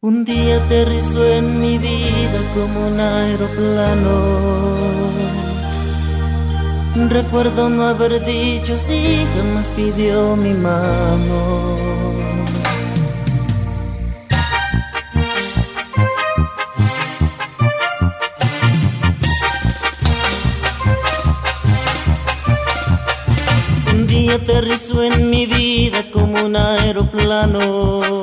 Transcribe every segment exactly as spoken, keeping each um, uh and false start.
Un día aterrizó en mi vida como un aeroplano. Recuerdo no haber dicho sí, jamás pidió mi mano. Un día aterrizó en mi vida como un aeroplano.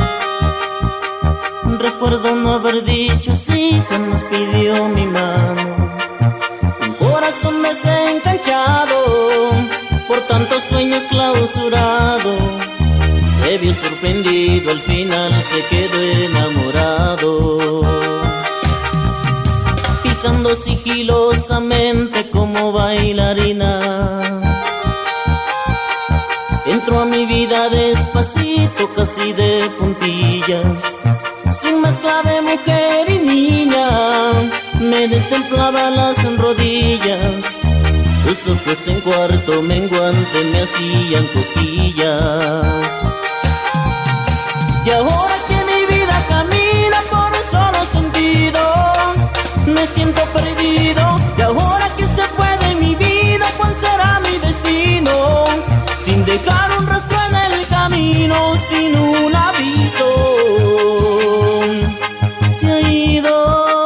Recuerdo no haber dicho sí, jamás pidió mi mano. Un corazón desencanchado, por tantos sueños clausurado, se vio sorprendido, al final se quedó enamorado. Pisando sigilosamente como bailarina, entró a mi vida despacito, casi de puntillas. Su mezcla de mujer y niña me destemplaba las rodillas. Sus ojos en cuarto menguante me hacían cosquillas. Y ahora que mi vida camina por un solo sentido, me siento perdido. Y ahora que se puede mi vida, ¿cuál será mi destino? Sin dejar un rastro en el camino, sin un aviso, se ha ido.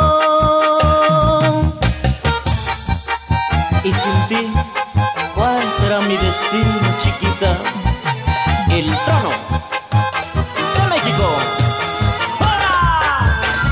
Y sin ti, ¿cuál será mi destino, chiquita? El trono de México. ¡Hola!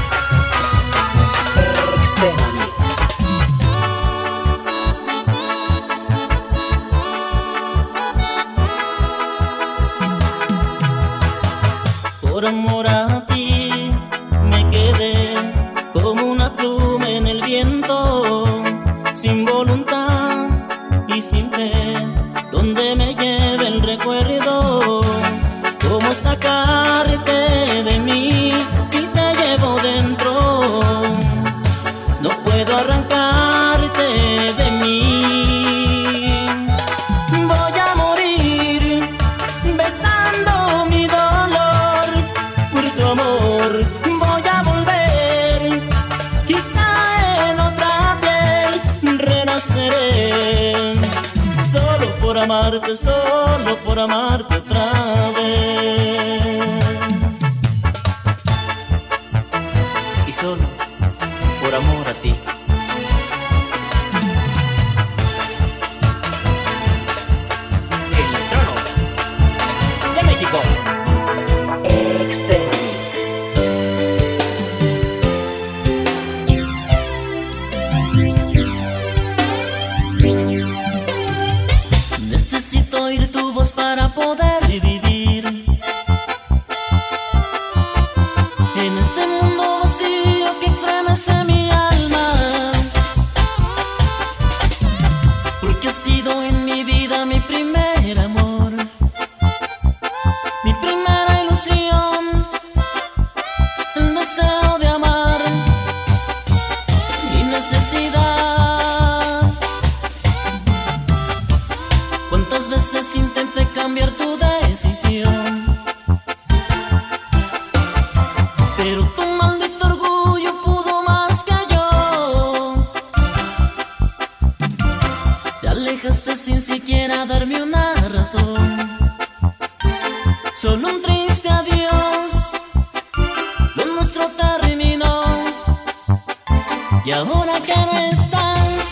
Por amor a ti me quedé como una pluma en el viento, sin voluntad y sin fe, donde me lleve el recuerdo. ¿Cómo sacarte de mí si te llevo dentro? No puedo arrancarte de mí. Voy a morir besando mi dolor por tu amor. Voy a volver, quizá en otra piel renaceré, solo por amarte, solo por amarte otra vez. Y solo por amor a ti. El trono de México. Necesito oír tu voz para poder vivir en este mundo vacío que estremece mi alma, porque has sido en mi vida mi primer amor, mi primera ilusión, el deseo de amar, mi necesidad. ¿Cuántas veces intenté cambiar tu decisión? Pero tu maldito orgullo pudo más que yo. Te alejaste sin siquiera darme una razón, solo un triste adiós. Lo nuestro terminó. Y ahora que no estás,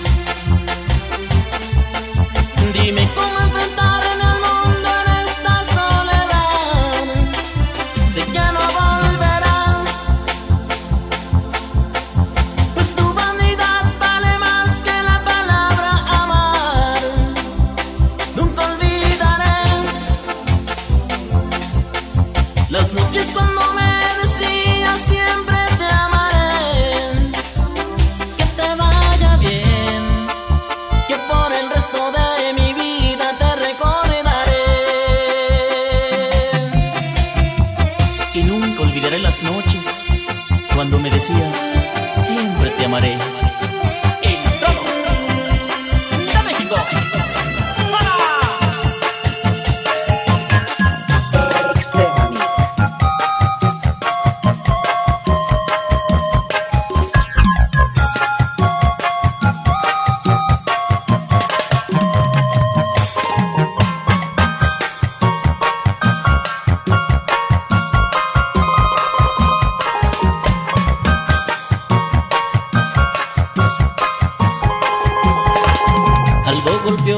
dime cómo enfrentarme al mundo en esta soledad. Sé que no volverás, pues tu vanidad vale más que la palabra amar. Nunca olvidaré las noches cuando me decías siempre te amaré. Que te vaya bien, que por el resto de mi vida te recordaré. Y nunca olvidaré las noches cuando me decías siempre te amaré. El trono de México. ¡Hola!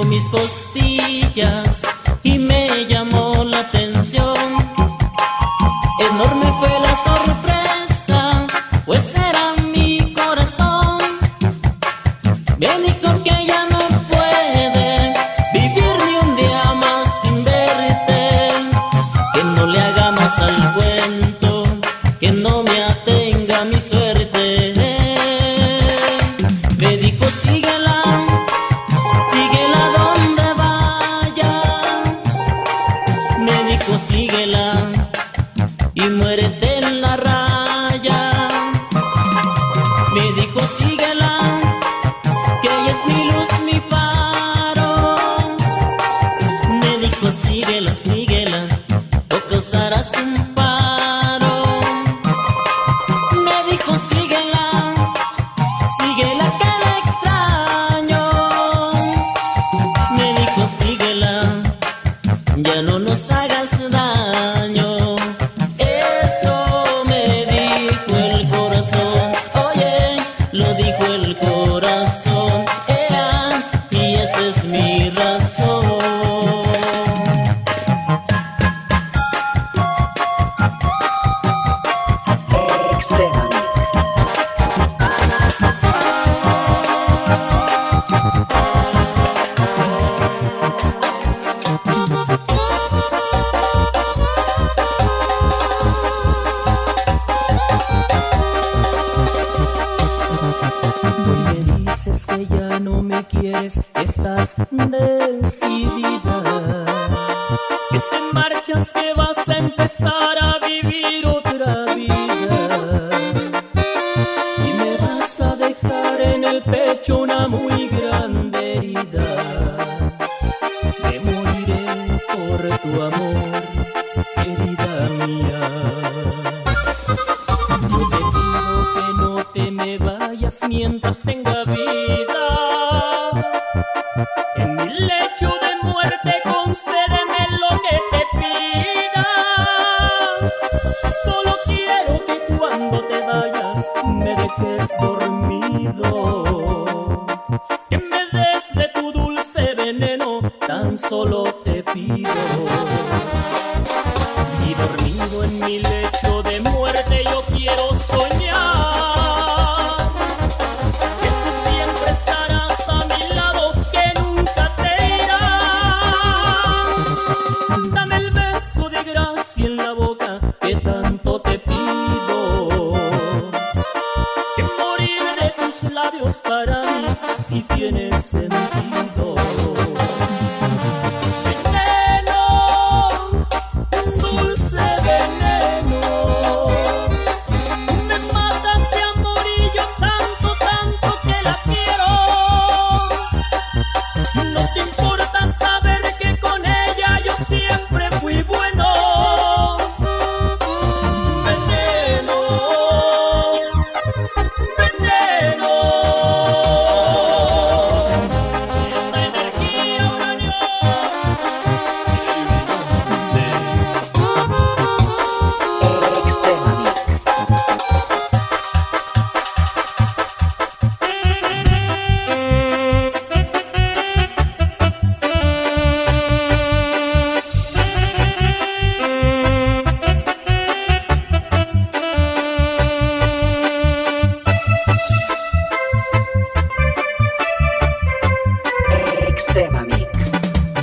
mis costillas y me llamó la atención. Enorme fue la sorpresa, pues era mi corazón. Me dijo que ya no puede vivir ni un día más sin verte, que no le hagamos al cuento, que no me atenga mi suerte. Me dijo síguela, síguela donde vaya. Me dijo síguela y muérete en la raya. Me dijo síguela, que ella es mi luz, mi faro. Me dijo síguela, síguela, o causarás un paro. Me dijo síguela, síguela que la extraño. Me dijo síguela, ya no nos hagas daño. Eso me dijo el corazón, oye, lo dijo el corazón, ea, y esa es mi razón. Extrema Mix. Hoy me dices que ya no me quieres, estás decidida, que te marchas, que vas a empezar a vivir otra vida, y me vas a dejar en el pecho una muy grande herida. Me moriré por tu amor, querida mía. Yo te pido que no te me vayas mientras tenga vida. En mi lecho de muerte concédeme lo que te pida. Solo quiero que cuando te vayas me dejes dormido, que me des de tu dulce veneno, tan solo te pido. Y dormido en mi lecho de muerte yo quiero soñar que tú siempre estarás a mi lado, que nunca te irás. Dame el beso de gracia en la boca que tanto te pido, que morir de tus labios para mí si tiene sentido. Dulce veneno, me matas de amor y yo tanto, tanto que la quiero. No te importa saber que con ella yo siempre fui bueno. Veneno, veneno, esa energía uranio. Extrema Mix. Extrema Mix.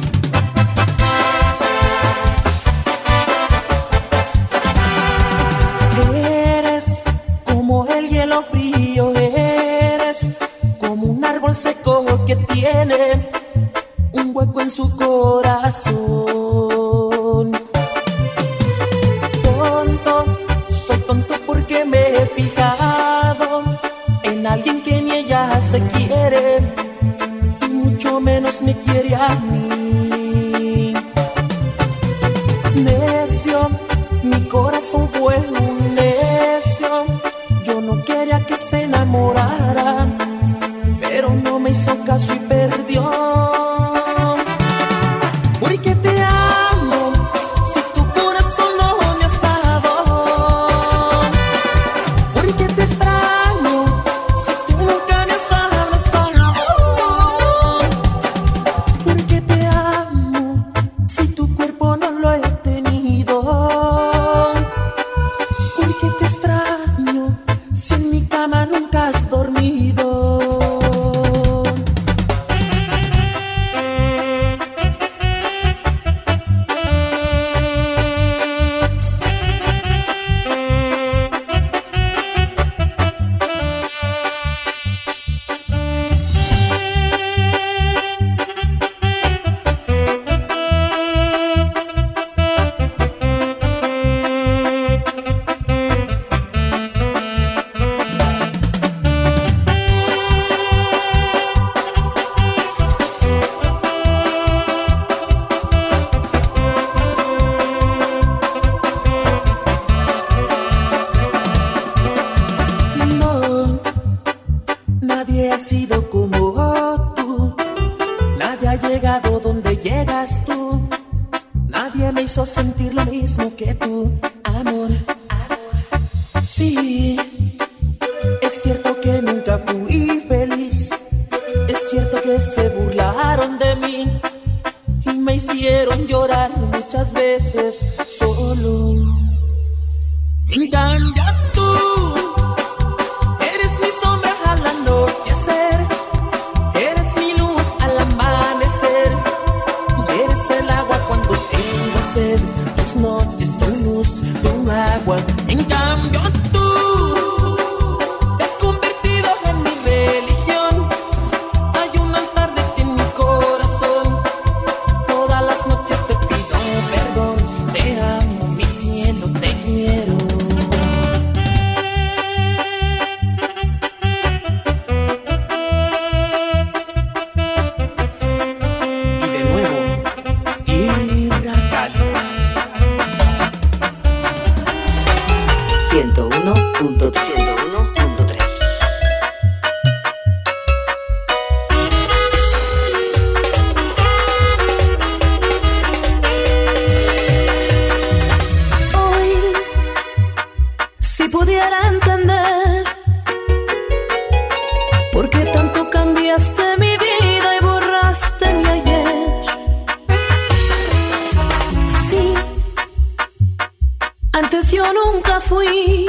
Eres como el hielo frío, eres como un árbol seco que tiene un hueco en su corazón. Tonto, soy tonto porque me he fijado en alguien que ni ella se quiere y mucho menos me quiere a mí. Necio, mi corazón fue un necio. Yo no quería que se enamoraran, pero no me hizo caso y perdió. Porque te amo, si tu corazón no me has dado. Porque te sentir lo mismo que tú, amor. Sí, es cierto que nunca fui feliz. Es cierto que se burlaron de mí y me hicieron llorar muchas veces solo. En cambio tú eres mi sombra al anochecer, eres mi luz al amanecer, eres el agua cuando tengo sed, tus noches, tu luz, tu agua. En cambio tú te has convertido en mi religión, hay un altar de ti en mi corazón, todas las noches te pido perdón, te amo, mi cielo, te quiero. Y de nuevo, Irra Cali. ciento uno punto tres. Hoy, si pudiera entender por qué tanto cambiaste mi vida y borraste mi ayer. Sí, antes yo nunca fui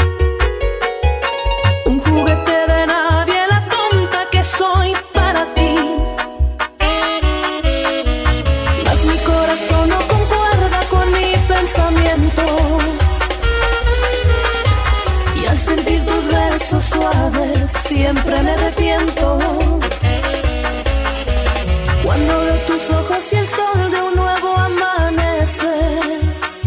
un juguete de nadie, la tonta que soy para ti. Mas mi corazón no concuerda con mi pensamiento, y al sentir tus besos suaves siempre me arrepiento. Cuando veo tus ojos y el sol de un nuevo amanecer,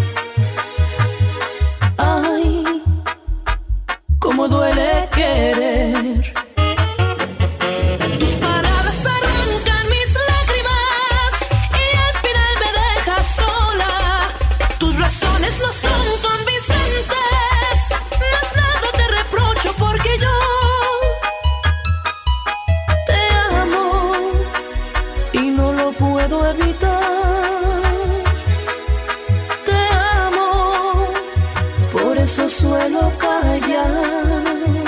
ay, cómo duele querer. Tus palabras arrancan mis lágrimas y al final me dejas sola. Tus razones no son convincentes, mas nada te reprocho porque yo te amo y no lo puedo evitar. Te amo, por eso suelo callar.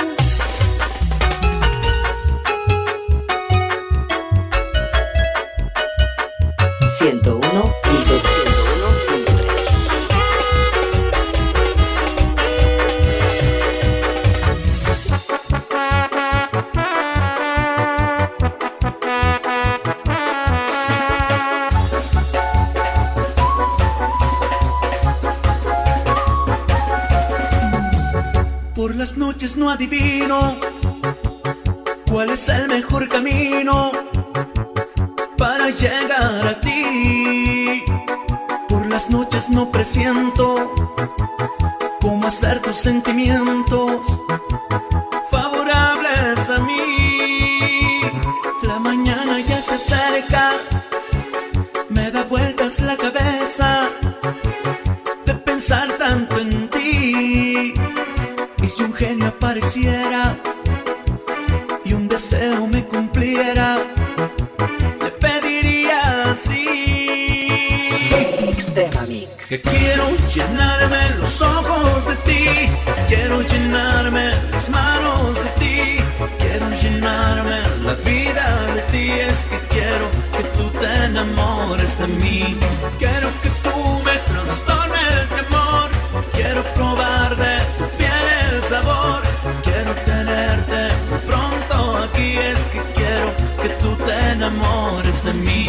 ciento uno punto tres. Por las noches no adivino cuál es el mejor camino para llegar a ti. Por las noches no presiento cómo hacer tus sentimientos favorables a mí. La mañana ya se acerca, me da vueltas la cabeza de pensar tanto en ti. Y si un genio apareciera y un deseo me cumpliera, le pediría así: Extrema Mix. que quiero llenarme los ojos de ti, quiero llenarme las manos de ti, quiero llenarme la vida de ti. Es que quiero que tú te enamores de mí, quiero que tú me trastornes de amor, quiero probar de tu piel el sabor, quiero tenerte muy pronto aquí. Es que quiero que tú te enamores de mí.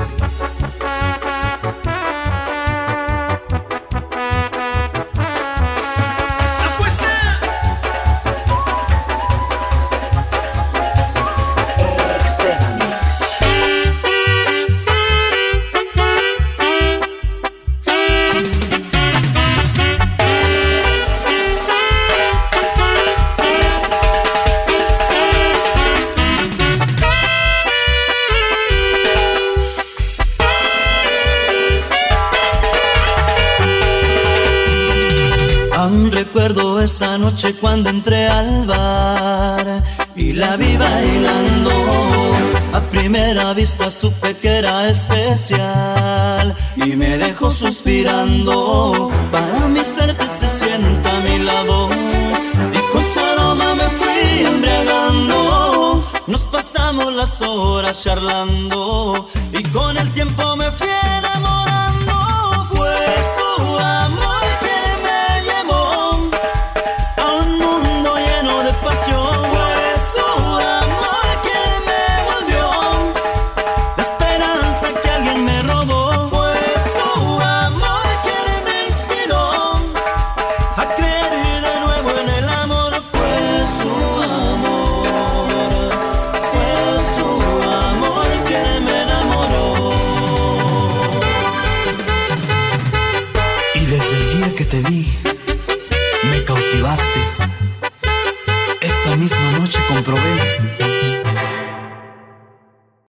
Recuerdo esa noche cuando entré al bar y la vi bailando A primera vista supe que era especial y me dejó suspirando. Para mi suerte se sienta a mi lado y con su aroma me fui embriagando. Nos pasamos las horas charlando y con el tiempo me fui enamorando. Fue su amor que me llevó a un mundo lleno de pasión. Fue su amor que me volvió la esperanza que alguien me robó. Fue su amor que me inspiró a creer de nuevo en el amor. Fue su amor, fue su amor que me enamoró. Y desde el día que te vi, me cautivaste